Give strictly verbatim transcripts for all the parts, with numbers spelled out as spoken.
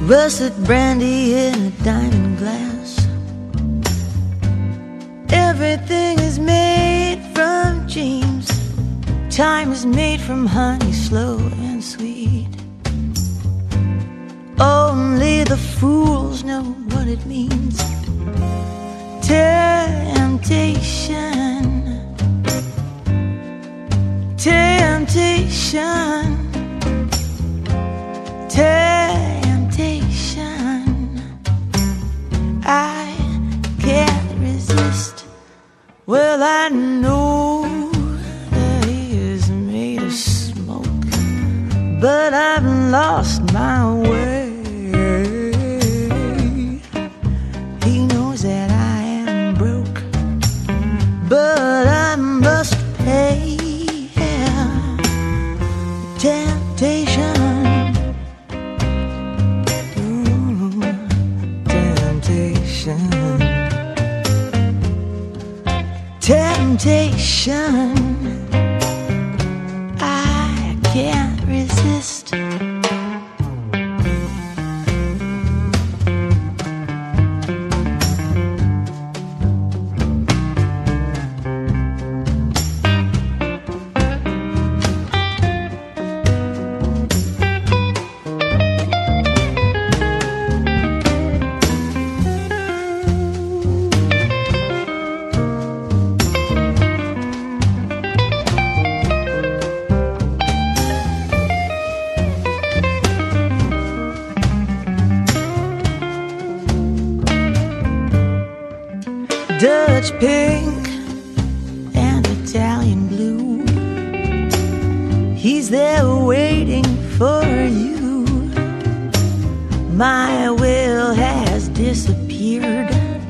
Russet brandy in a diamond glass. Everything is made from dreams. Time is made from honey, slow and sweet. Only the fools know what it means. Temptation, temptation, temptation. I can't resist. Well, I know that he is made of smoke, but I've lost my way. He knows that I am broke, but I must pay. Temptation, ooh, temptation, temptation. I can't resist. Dutch pink and Italian blue, he's there waiting for you. My will has disappeared.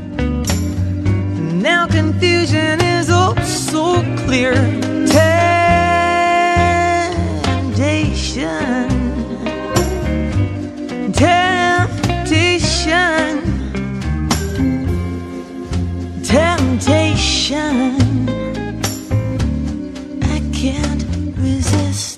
Now confusion is oh so clear. Temptation, temptation, temptation. I can't resist.